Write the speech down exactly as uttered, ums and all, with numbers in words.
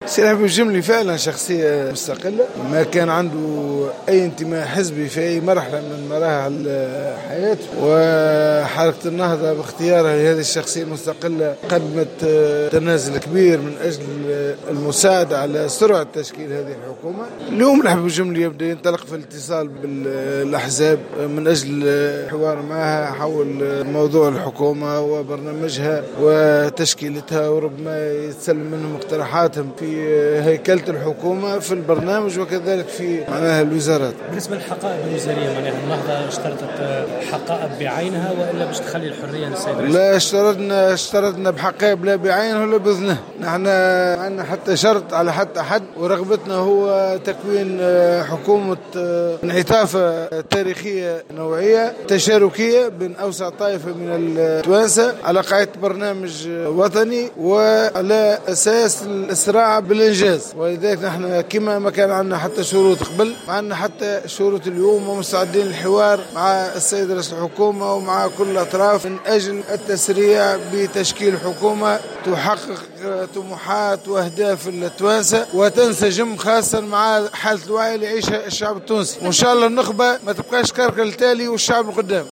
سي الحبيب الجملي فعلا شخصية مستقلة، ما كان عنده أي انتماء حزبي في أي مرحلة من مراحل حياته، وحركة النهضة باختيارها لهذه الشخصية المستقلة قدمت تنازل كبير من أجل المساعدة على سرعة تشكيل هذه الحكومة. اليوم الحبيب الجملي يبدأ ينطلق في الاتصال بالأحزاب من أجل الحوار معها حول موضوع الحكومة وبرنامجها وتشكيلتها، وربما يتسلم منهم اقتراحاتهم في هيكلة الحكومة في البرنامج وكذلك في معناها الوزارات. بالنسبة للحقائب الوزارية معناها النهضة اشترطت حقائب بعينها وإلا باش تخلي الحرية للسيد الرئيس؟ لا اشترطنا اشترطنا بحقائب لا بعينه ولا بإذنه. نحن عندنا حتى شرط على حتى حد، ورغبتنا هو تكوين حكومة انعطافة تاريخية نوعية تشاركية بين أوسع طائفة من التوانسة على قاعدة برنامج وطني وعلى أساس الإسراع بالإنجاز. ولذلك نحن كما ما كان عندنا حتى شروط قبل، عندنا حتى شروط اليوم، ومستعدين للحوار مع السيد رئيس الحكومة ومع كل الأطراف من أجل التسريع بتشكيل حكومة تحقق طموحات وأهداف التوانسة وتنسجم خاصة مع حالة الوعي اللي يعيشها الشعب التونسي. وإن شاء الله النخبة ما تبقاش كركل التالي والشعب القدام.